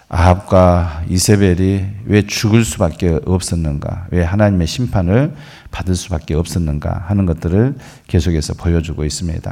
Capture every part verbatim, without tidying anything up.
아합과 이세벨이 왜 죽을 수밖에 없었는가, 왜 하나님의 심판을 받을 수밖에 없었는가 하는 것들을 계속해서 보여주고 있습니다.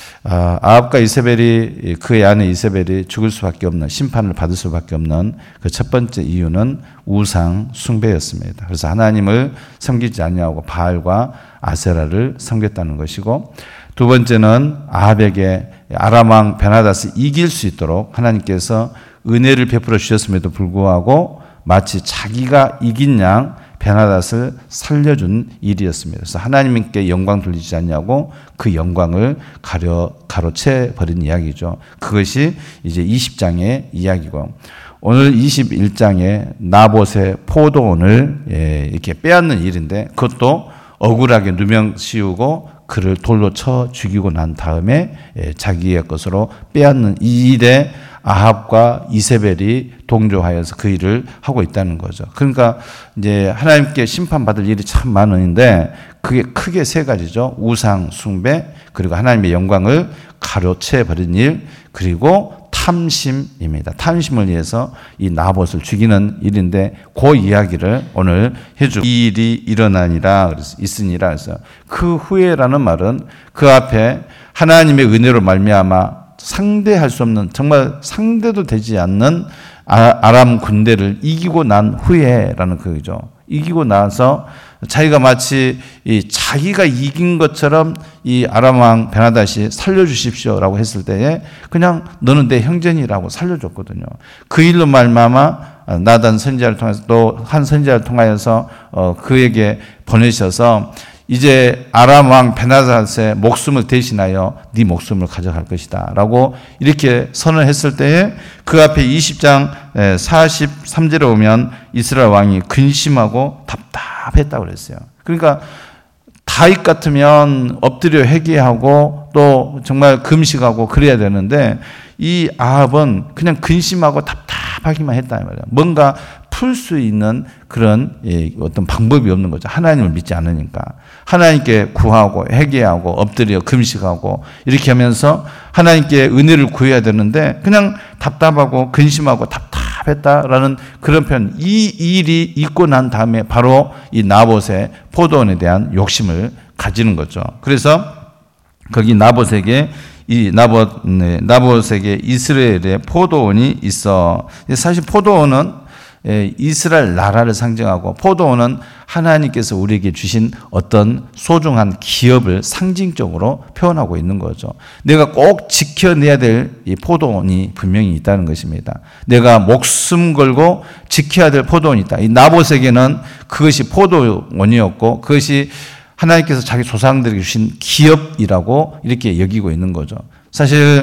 아합과 이세벨이, 그의 아내 이세벨이 죽을 수밖에 없는, 심판을 받을 수밖에 없는 그 첫 번째 이유는 우상 숭배였습니다. 그래서 하나님을 섬기지 아니하고 바알과 아세라를 섬겼다는 것이고, 두 번째는 아합에게 아람 왕 베나닷을 이길 수 있도록 하나님께서 은혜를 베풀어 주셨음에도 불구하고 마치 자기가 이긴 양 베나닷을 살려준 일이었습니다. 그래서 하나님께 영광 돌리지 않냐고 그 영광을 가려, 가로채 버린 이야기죠. 그것이 이제 이십 장의 이야기고, 오늘 이십일 장에 나봇의 포도원을 이렇게 빼앗는 일인데, 그것도 억울하게 누명 씌우고 그를 돌로 쳐 죽이고 난 다음에 자기의 것으로 빼앗는 이 일에 아합과 이세벨이 동조하여서 그 일을 하고 있다는 거죠. 그러니까 이제 하나님께 심판받을 일이 참 많은데 그게 크게 세 가지죠. 우상 숭배, 그리고 하나님의 영광을 가로채 버린 일, 그리고 탐심입니다. 탐심을 위해서 이 나봇을 죽이는 일인데 그 이야기를 오늘 해주고, 이 일이 일어나니라 있으니라. 그래서 그 후에라는 말은 그 앞에 하나님의 은혜로 말미암아 상대할 수 없는, 정말 상대도 되지 않는 아람 군대를 이기고 난 후에라는 거죠. 이기고 나서 자기가 마치 이 자기가 이긴 것처럼 이 아람 왕 베나닷이 살려주십시오라고 했을 때에 그냥 너는 내 형제니라고 살려줬거든요. 그 일로 말미암아 나단 선지자를 통해서 또 한 선지자를 통하여서 어 그에게 보내셔서 이제 아람 왕 베나닷의 목숨을 대신하여 네 목숨을 가져갈 것이다 라고 이렇게 선언했을 때에 그 앞에 이십 장 사십삼 절에 오면 이스라엘 왕이 근심하고 답답했다고 그랬어요. 그러니까 다윗 같으면 엎드려 회개하고 또 정말 금식하고 그래야 되는데 이 아합은 그냥 근심하고 답답하기만 했다는 말이에요. 뭔가 풀 수 있는 그런 어떤 방법이 없는 거죠. 하나님을 믿지 않으니까. 하나님께 구하고 회개하고 엎드려 금식하고 이렇게 하면서 하나님께 은혜를 구해야 되는데 그냥 답답하고 근심하고 답답했다라는 그런 표현. 이 일이 있고 난 다음에 바로 이 나봇의 포도원에 대한 욕심을 가지는 거죠. 그래서 거기 나봇에게 이 나봇, 네, 나봇에게 이스라엘의 포도원이 있어. 사실 포도원은 이스라엘 나라를 상징하고, 포도원은 하나님께서 우리에게 주신 어떤 소중한 기업을 상징적으로 표현하고 있는 거죠. 내가 꼭 지켜내야 될 이 포도원이 분명히 있다는 것입니다. 내가 목숨 걸고 지켜야 될 포도원이 있다. 이 나봇에게는 그것이 포도원이었고 그것이 하나님께서 자기 조상들에게 주신 기업이라고 이렇게 여기고 있는 거죠. 사실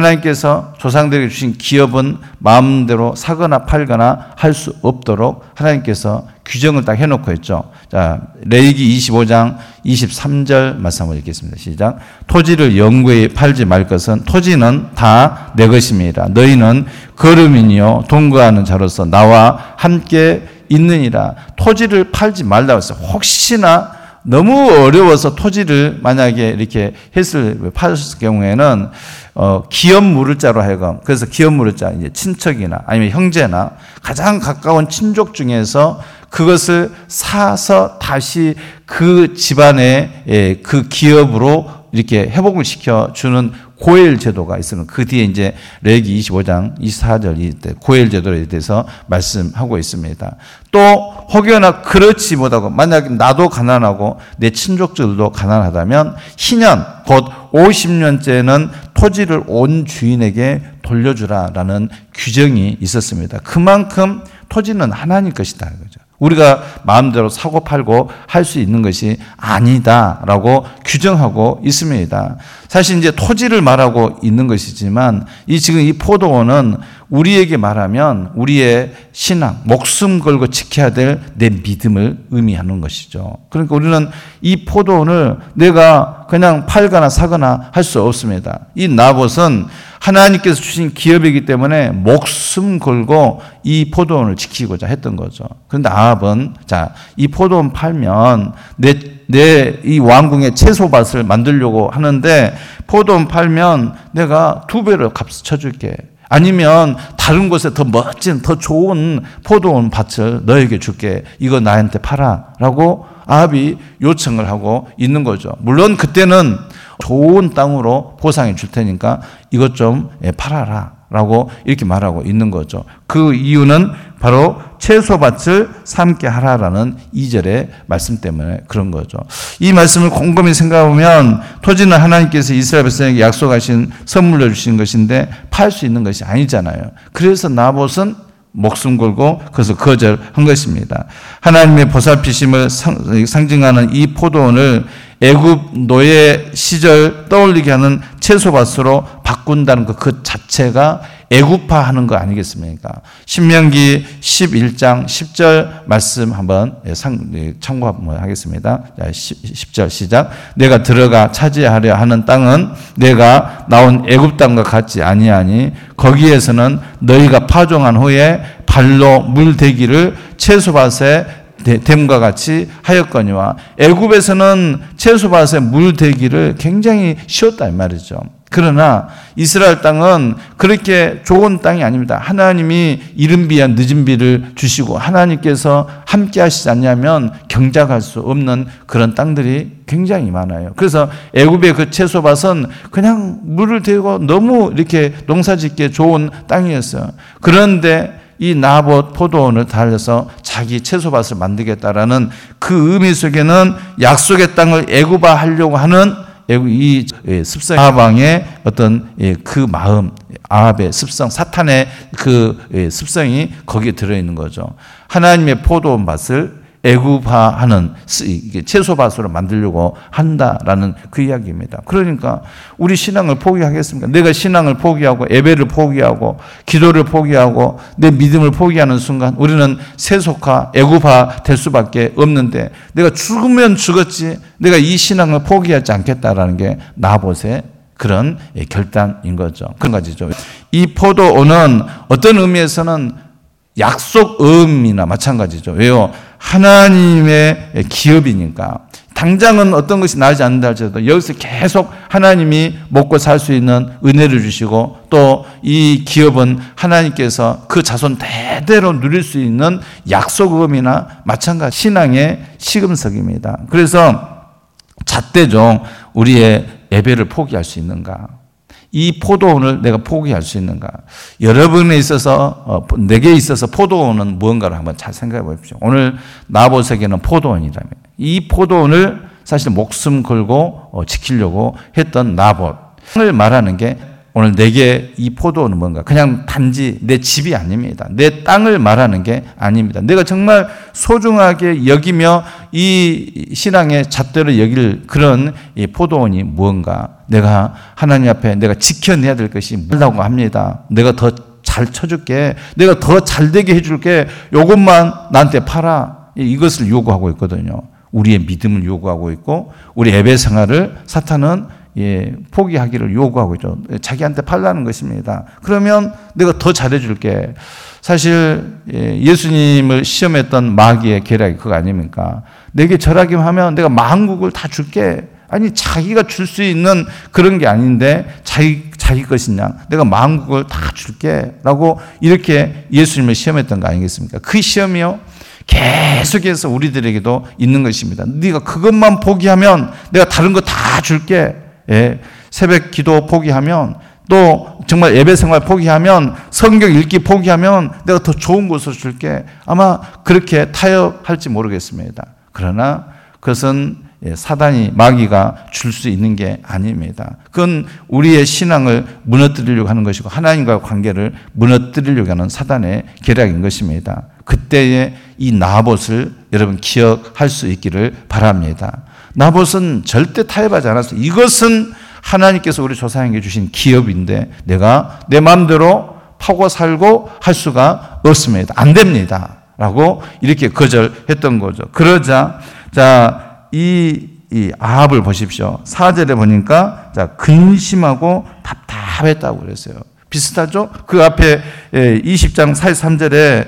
하나님께서 조상들에게 주신 기업은 마음대로 사거나 팔거나 할 수 없도록 하나님께서 규정을 딱 해놓고 있죠. 자, 레위기 이십오 장 이십삼 절 말씀 한번 읽겠습니다. 시작. 토지를 영구히 팔지 말 것은 토지는 다 내 것입니다. 너희는 거름이니요 동거하는 자로서 나와 함께 있느니라. 토지를 팔지 말라고 했어요. 혹시나 너무 어려워서 토지를 만약에 이렇게 했을, 팔았을 경우에는, 어, 기업 물을 자로 하여금, 그래서 기업 물을 자, 이제 친척이나 아니면 형제나 가장 가까운 친족 중에서 그것을 사서 다시 그 집안의 그 기업으로 이렇게 회복을 시켜주는 고엘 제도가 있으면 그 뒤에 이제 레위기 이십오 장 이십사 절 이때 고엘 제도에 대해서 말씀하고 있습니다. 또 혹여나 그렇지 못하고 만약에 나도 가난하고 내 친족들도 가난하다면 희년 곧 오십 년째는 토지를 온 주인에게 돌려주라라는 규정이 있었습니다. 그만큼 토지는 하나님 것이다 그죠. 우리가 마음대로 사고 팔고 할 수 있는 것이 아니다라고 규정하고 있습니다. 사실 이제 토지를 말하고 있는 것이지만 이 지금 이 포도원은 우리에게 말하면 우리의 신앙, 목숨 걸고 지켜야 될 내 믿음을 의미하는 것이죠. 그러니까 우리는 이 포도원을 내가 그냥 팔거나 사거나 할 수 없습니다. 이 나봇은 하나님께서 주신 기업이기 때문에 목숨 걸고 이 포도원을 지키고자 했던 거죠. 그런데 아합은 자, 이 포도원 팔면 내, 내 이 왕궁의 채소밭을 만들려고 하는데 포도원 팔면 내가 두 배로 값을 쳐줄게. 아니면 다른 곳에 더 멋진 더 좋은 포도원 밭을 너에게 줄게. 이거 나한테 팔아 라고 아합이 요청을 하고 있는 거죠. 물론 그때는 좋은 땅으로 보상해 줄 테니까 이것 좀 팔아라 라고 이렇게 말하고 있는 거죠. 그 이유는 바로 채소밭을 삼게 하라라는 이 절의 말씀 때문에 그런 거죠. 이 말씀을 곰곰이 생각해보면 토지는 하나님께서 이스라엘 백성에게 약속하신 선물로 주신 것인데 팔 수 있는 것이 아니잖아요. 그래서 나봇은 목숨 걸고 그래서 거절한 것입니다. 하나님의 보살피심을 상징하는 이 포도원을 애굽 노예 시절 떠올리게 하는 채소밭으로 바꾼다는 것 그 자체가 애굽화하는 거 아니겠습니까? 신명기 십일 장 십 절 말씀 한번 참고 한번 하겠습니다. 십 절 시작. 내가 들어가 차지하려 하는 땅은 내가 나온 애굽 땅과 같지 아니하니 거기에서는 너희가 파종한 후에 발로 물대기를 채소밭에 댐과 같이 하였거니와. 애굽에서는 채소밭에 물대기를 굉장히 쉬웠다 이 말이죠. 그러나 이스라엘 땅은 그렇게 좋은 땅이 아닙니다. 하나님이 이른 비와 늦은 비를 주시고 하나님께서 함께 하시지 않냐면 경작할 수 없는 그런 땅들이 굉장히 많아요. 그래서 애굽의 그 채소밭은 그냥 물을 대고 너무 이렇게 농사짓기에 좋은 땅이었어요. 그런데 이 나봇 포도원을 달려서 자기 채소밭을 만들겠다라는 그 의미 속에는 약속의 땅을 애굽화하려고 하는 이 습성, 아합왕의 어떤 그 마음, 아합의 습성, 사탄의 그 습성이 거기에 들어있는 거죠. 하나님의 포도원 밭을 애굽화하는 채소밭으로 만들려고 한다라는 그 이야기입니다. 그러니까 우리 신앙을 포기하겠습니까? 내가 신앙을 포기하고 예배를 포기하고 기도를 포기하고 내 믿음을 포기하는 순간 우리는 세속화, 애굽화 될 수밖에 없는데 내가 죽으면 죽었지 내가 이 신앙을 포기하지 않겠다라는 게 나봇의 그런 결단인 거죠. 그런 가지죠. 이 포도원은 어떤 의미에서는 약속음이나 마찬가지죠. 왜요? 하나님의 기업이니까. 당장은 어떤 것이 나지 않는다 할지라도 여기서 계속 하나님이 먹고 살 수 있는 은혜를 주시고 또 이 기업은 하나님께서 그 자손 대대로 누릴 수 있는 약속음이나 마찬가지 신앙의 시금석입니다. 그래서 잣대종 우리의 예배를 포기할 수 있는가? 이 포도원을 내가 포기할 수 있는가? 여러분에 있어서, 내게 있어서 포도원은 무언가를 한번 잘 생각해 보십시오. 오늘 나봇에게는 포도원이라면 이 포도원을 사실 목숨 걸고 지키려고 했던 나봇을 말하는 게 오늘 내게 이 포도원은 뭔가? 그냥 단지 내 집이 아닙니다. 내 땅을 말하는 게 아닙니다. 내가 정말 소중하게 여기며 이 신앙의 잣대로 여길 그런 이 포도원이 무언가? 내가 하나님 앞에 내가 지켜내야 될 것이 뭐라고 합니다. 내가 더 잘 쳐줄게. 내가 더 잘되게 해줄게. 이것만 나한테 팔아. 이것을 요구하고 있거든요. 우리의 믿음을 요구하고 있고 우리 예배 생활을 사탄은 예, 포기하기를 요구하고 있죠. 자기한테 팔라는 것입니다. 그러면 내가 더 잘해줄게. 사실 예수님을 시험했던 마귀의 계략이 그거 아닙니까? 내게 절하기만 하면 내가 만국을 다 줄게. 아니 자기가 줄 수 있는 그런 게 아닌데 자기 자기 것이냐? 내가 만국을 다 줄게. 라고 이렇게 예수님을 시험했던 거 아니겠습니까? 그 시험이요. 계속해서 우리들에게도 있는 것입니다. 네가 그것만 포기하면 내가 다른 거 다 줄게. 예, 새벽 기도 포기하면 또 정말 예배 생활 포기하면 성경 읽기 포기하면 내가 더 좋은 곳으로 줄게. 아마 그렇게 타협할지 모르겠습니다. 그러나 그것은 사단이 마귀가 줄 수 있는 게 아닙니다. 그건 우리의 신앙을 무너뜨리려고 하는 것이고 하나님과의 관계를 무너뜨리려고 하는 사단의 계략인 것입니다. 그때의 이 나봇을 여러분 기억할 수 있기를 바랍니다. 나봇은 절대 타협하지 않았어요. 이것은 하나님께서 우리 조상에게 주신 기업인데 내가 내 마음대로 파고 살고 할 수가 없습니다. 안 됩니다. 라고 이렇게 거절했던 거죠. 그러자 자, 이, 이 아합을 보십시오. 사 절에 보니까 자, 근심하고 답답했다고 그랬어요. 비슷하죠? 그 앞에 이십 장 사십삼 절에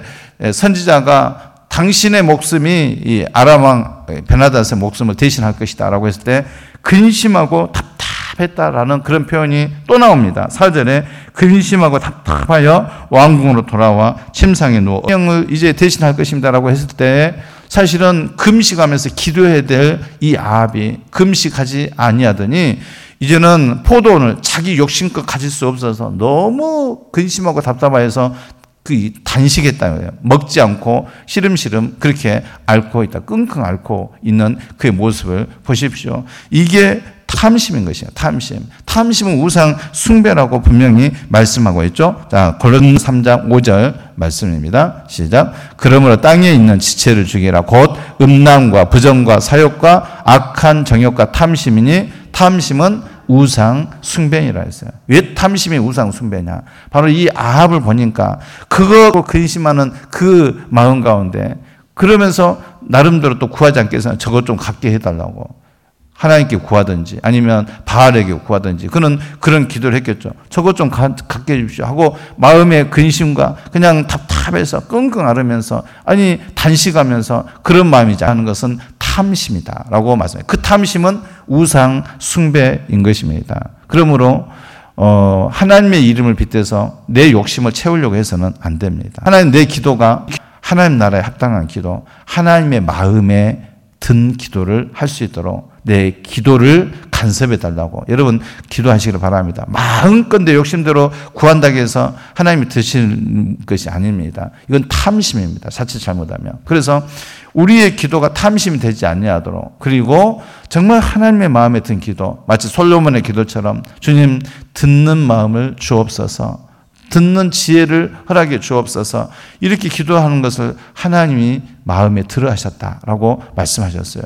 선지자가 당신의 목숨이 이 아람 왕 베나닷의 목숨을 대신할 것이다 라고 했을 때 근심하고 답답했다라는 그런 표현이 또 나옵니다. 사 절에 근심하고 답답하여 왕궁으로 돌아와 침상에 누워 명을 이제 대신할 것입니다라고 했을 때 사실은 금식하면서 기도해야 될 이 아합이 금식하지 아니하더니 이제는 포도원을 자기 욕심껏 가질 수 없어서 너무 근심하고 답답해서 그 단식했다는 거예요. 먹지 않고 시름시름 그렇게 앓고 있다. 끙끙 앓고 있는 그의 모습을 보십시오. 이게 탐심인 것이에요. 탐심. 탐심은 우상 숭배라고 분명히 말씀하고 있죠. 자, 골로새 삼 장 오 절 말씀입니다. 시작. 그러므로 땅에 있는 지체를 죽이라. 곧 음란과 부정과 사욕과 악한 정욕과 탐심이니 탐심은 우상 숭배이라 했어요. 왜 탐심이 우상 숭배냐? 바로 이 아합을 보니까 그거 근심하는 그 마음 가운데 그러면서 나름대로 또 구하지 않겠어요? 저것 좀 갖게 해달라고. 하나님께 구하든지 아니면 바알에게 구하든지 그는 그런 기도를 했겠죠. 저것 좀 가, 갖게 해주십시오 하고 마음의 근심과 그냥 답답해서 끙끙 앓으면서 아니 단식하면서 그런 마음이지 하는 것은 탐심이다 라고 말씀해요. 그 탐심은 우상 숭배인 것입니다. 그러므로 어, 하나님의 이름을 빗대서 내 욕심을 채우려고 해서는 안 됩니다. 하나님 내 기도가 하나님 나라에 합당한 기도, 하나님의 마음에 든 기도를 할 수 있도록 내 기도를 간섭해 달라고 여러분 기도하시기를 바랍니다. 마음껏 내 욕심대로 구한다고 해서 하나님이 드시는 것이 아닙니다. 이건 탐심입니다. 자칫 잘못하면. 그래서 우리의 기도가 탐심이 되지 아니하도록 그리고 정말 하나님의 마음에 든 기도 마치 솔로몬의 기도처럼 주님 듣는 마음을 주옵소서 듣는 지혜를 허락해 주옵소서 이렇게 기도하는 것을 하나님이 마음에 들어 하셨다라고 말씀하셨어요.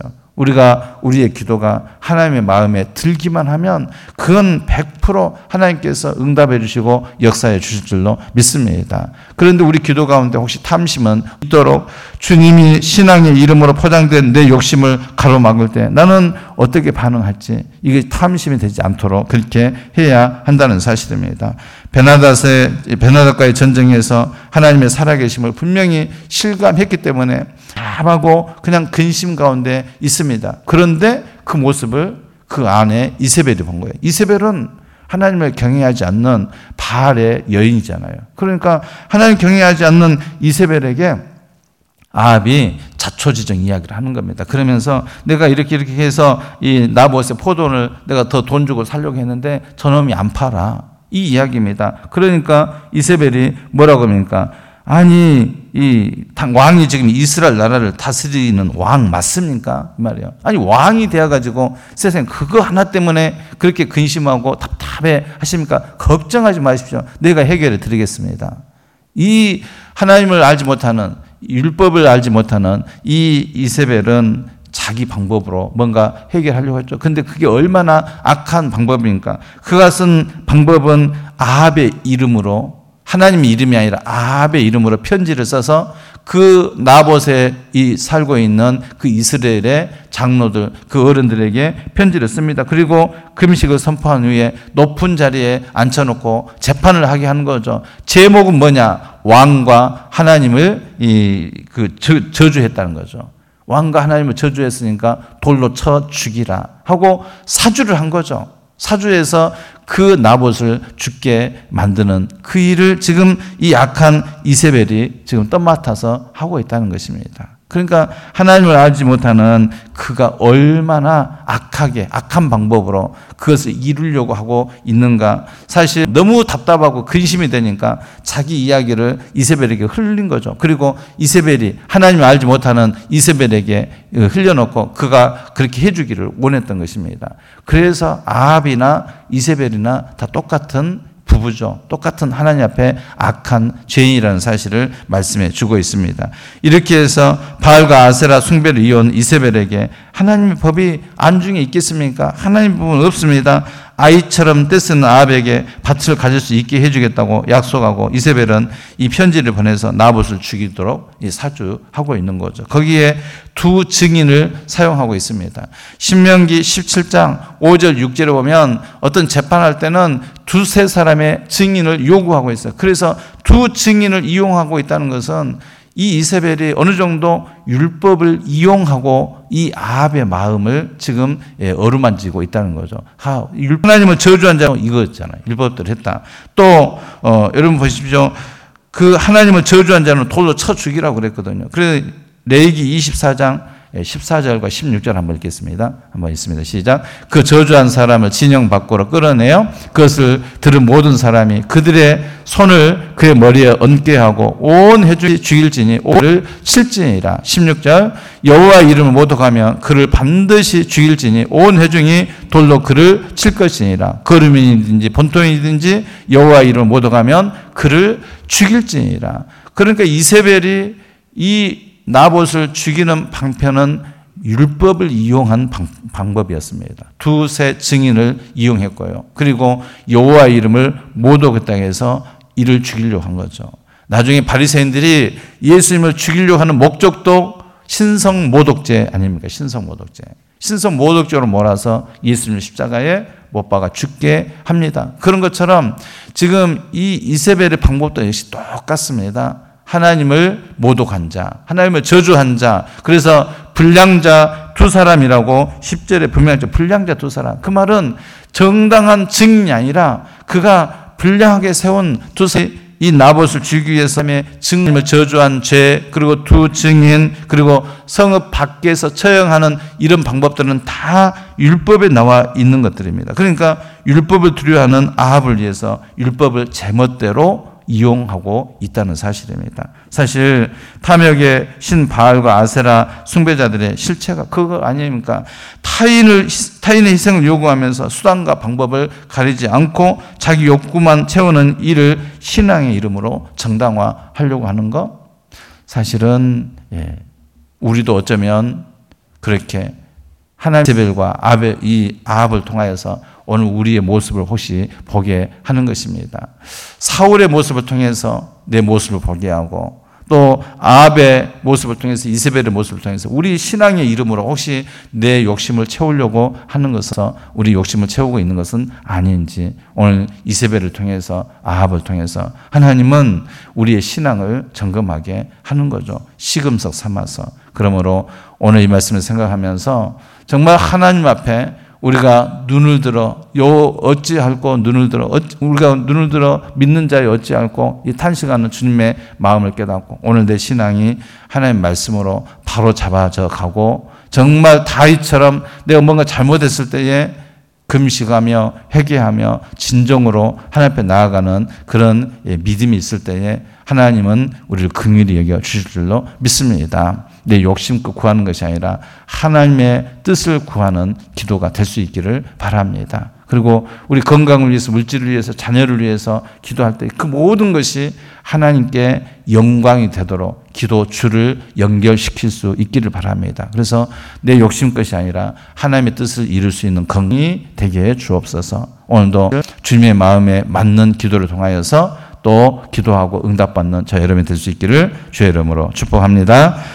우리가 우리의 기도가 하나님의 마음에 들기만 하면 그건 백 퍼센트 하나님께서 응답해 주시고 역사해 주실 줄로 믿습니다. 그런데 우리 기도 가운데 혹시 탐심은 있도록 주님이 신앙의 이름으로 포장된 내 욕심을 가로막을 때 나는 어떻게 반응할지 이게 탐심이 되지 않도록 그렇게 해야 한다는 사실입니다. 베나닷의 베나닷과의 전쟁에서 하나님의 살아계심을 분명히 실감했기 때문에 답하고 그냥 근심 가운데 있습니다. 그런데 그 모습을 그 안에 이세벨이 본 거예요. 이세벨은 하나님을 경외하지 않는 바알의 여인이잖아요. 그러니까 하나님 경외하지 않는 이세벨에게 아합이 자초지정 이야기를 하는 겁니다. 그러면서 내가 이렇게 이렇게 해서 이 나봇의 포도원을 내가 더 돈 주고 살려고 했는데 저놈이 안 팔아. 이 이야기입니다. 그러니까 이세벨이 뭐라고 합니까? 아니 이 왕이 지금 이스라엘 나라를 다스리는 왕 맞습니까? 이 말이에요. 아니 왕이 되어가지고 세상에 그거 하나 때문에 그렇게 근심하고 답답해 하십니까? 걱정하지 마십시오. 내가 해결해 드리겠습니다. 이 하나님을 알지 못하는 율법을 알지 못하는 이 이세벨은 자기 방법으로 뭔가 해결하려고 했죠. 근데 그게 얼마나 악한 방법입니까? 그가 쓴 방법은 아합의 이름으로 하나님의 이름이 아니라 아합의 이름으로 편지를 써서 그 나봇에 이 살고 있는 그 이스라엘의 장로들, 그 어른들에게 편지를 씁니다. 그리고 금식을 선포한 후에 높은 자리에 앉혀놓고 재판을 하게 하는 거죠. 제목은 뭐냐? 왕과 하나님을 이 그 저주했다는 거죠. 왕과 하나님을 저주했으니까 돌로 쳐 죽이라 하고 사주를 한 거죠. 사주에서 그 나봇을 죽게 만드는 그 일을 지금 이 악한 이세벨이 지금 떠맡아서 하고 있다는 것입니다. 그러니까 하나님을 알지 못하는 그가 얼마나 악하게 악한 방법으로 그것을 이루려고 하고 있는가. 사실 너무 답답하고 근심이 되니까 자기 이야기를 이세벨에게 흘린 거죠. 그리고 이세벨이 하나님을 알지 못하는 이세벨에게 흘려놓고 그가 그렇게 해주기를 원했던 것입니다. 그래서 아합이나 이세벨이나 다 똑같은 부부죠. 똑같은 하나님 앞에 악한 죄인이라는 사실을 말씀해 주고 있습니다. 이렇게 해서 바알과 아세라 숭배를 이어온 이세벨에게 하나님의 법이 안중에 있겠습니까? 하나님 법은 없습니다. 아이처럼 떼쓰는 아합에게 밭을 가질 수 있게 해주겠다고 약속하고 이세벨은 이 편지를 보내서 나봇을 죽이도록 사주하고 있는 거죠. 거기에 두 증인을 사용하고 있습니다. 신명기 십칠 장 오 절 육 절에 보면 어떤 재판할 때는 두세 사람의 증인을 요구하고 있어요. 그래서 두 증인을 이용하고 있다는 것은 이 이세벨이 어느 정도 율법을 이용하고 이 아합의 마음을 지금 어루만지고 있다는 거죠. 하, 하나님을 저주한 자는 이거였잖아요. 율법대로 했다. 또 어, 여러분 보십시오. 그 하나님을 저주한 자는 돌로 쳐 죽이라고 그랬거든요. 그래서 레위기 이십사 장 십사 절과 십육 절 한번 읽겠습니다. 한번 읽습니다. 시작. 그 저주한 사람을 진영 밖으로 끌어내어 그것을 들은 모든 사람이 그들의 손을 그의 머리에 얹게 하고 온 회중이 죽일지니 오를 칠지니라. 십육 절. 여호와 이름을 모독하면 그를 반드시 죽일지니 온 회중이 돌로 그를 칠 것이니라. 거름이든지 본통이든지 여호와 이름을 모독하면 그를 죽일지니라. 그러니까 이세벨이 이 나봇을 죽이는 방편은 율법을 이용한 방, 방법이었습니다. 두세 증인을 이용했고요. 그리고 여호와 이름을 모독했다고 해서 이를 죽이려고 한 거죠. 나중에 바리새인들이 예수님을 죽이려고 하는 목적도 신성 모독죄 아닙니까? 신성 모독죄. 신성 모독죄로 몰아서 예수님을 십자가에 못 박아 죽게 합니다. 그런 것처럼 지금 이 이세벨의 방법도 역시 똑같습니다. 하나님을 모독한 자, 하나님을 저주한 자, 그래서 불량자 두 사람이라고 십 절에 분명하죠. 불량자 두 사람. 그 말은 정당한 증인이 아니라 그가 불량하게 세운 두 사람, 이 나봇을 죽이기 위해서 증인을 저주한 죄, 그리고 두 증인, 그리고 성읍 밖에서 처형하는 이런 방법들은 다 율법에 나와 있는 것들입니다. 그러니까 율법을 두려워하는 아합을 위해서 율법을 제멋대로 이용하고 있다는 사실입니다. 사실 탐욕의 신 바알과 아세라 숭배자들의 실체가 그거 아닙니까? 타인을 타인의 희생을 요구하면서 수단과 방법을 가리지 않고 자기 욕구만 채우는 일을 신앙의 이름으로 정당화하려고 하는 것, 사실은 예, 우리도 어쩌면 그렇게 하나님 이세벨과 아벨, 이 아합을 통하여서 오늘 우리의 모습을 혹시 보게 하는 것입니다. 사울의 모습을 통해서 내 모습을 보게 하고 또 아합의 모습을 통해서 이세벨의 모습을 통해서 우리 신앙의 이름으로 혹시 내 욕심을 채우려고 하는 것은 우리 욕심을 채우고 있는 것은 아닌지 오늘 이세벨을 통해서 아합을 통해서 하나님은 우리의 신앙을 점검하게 하는 거죠. 시금석 삼아서. 그러므로 오늘 이 말씀을 생각하면서 정말 하나님 앞에 우리가 눈을 들어 요 어찌할꼬 눈을 들어 어찌, 우리가 눈을 들어 믿는 자의 어찌할꼬 이 탄식하는 주님의 마음을 깨닫고 오늘 내 신앙이 하나님 말씀으로 바로 잡아져 가고 정말 다윗처럼 내가 뭔가 잘못했을 때에 금식하며 회개하며 진정으로 하나님 앞에 나아가는 그런 믿음이 있을 때에 하나님은 우리를 긍휼히 여겨 주실 줄로 믿습니다. 내 욕심껏 구하는 것이 아니라 하나님의 뜻을 구하는 기도가 될 수 있기를 바랍니다. 그리고 우리 건강을 위해서, 물질을 위해서, 자녀를 위해서 기도할 때 그 모든 것이 하나님께 영광이 되도록 기도 줄을 연결시킬 수 있기를 바랍니다. 그래서 내 욕심것이 아니라 하나님의 뜻을 이룰 수 있는 건강이 되게 해 주옵소서. 오늘도 주님의 마음에 맞는 기도를 통하여서 또 기도하고 응답받는 저 여러분이 될 수 있기를 주의 이름으로 축복합니다.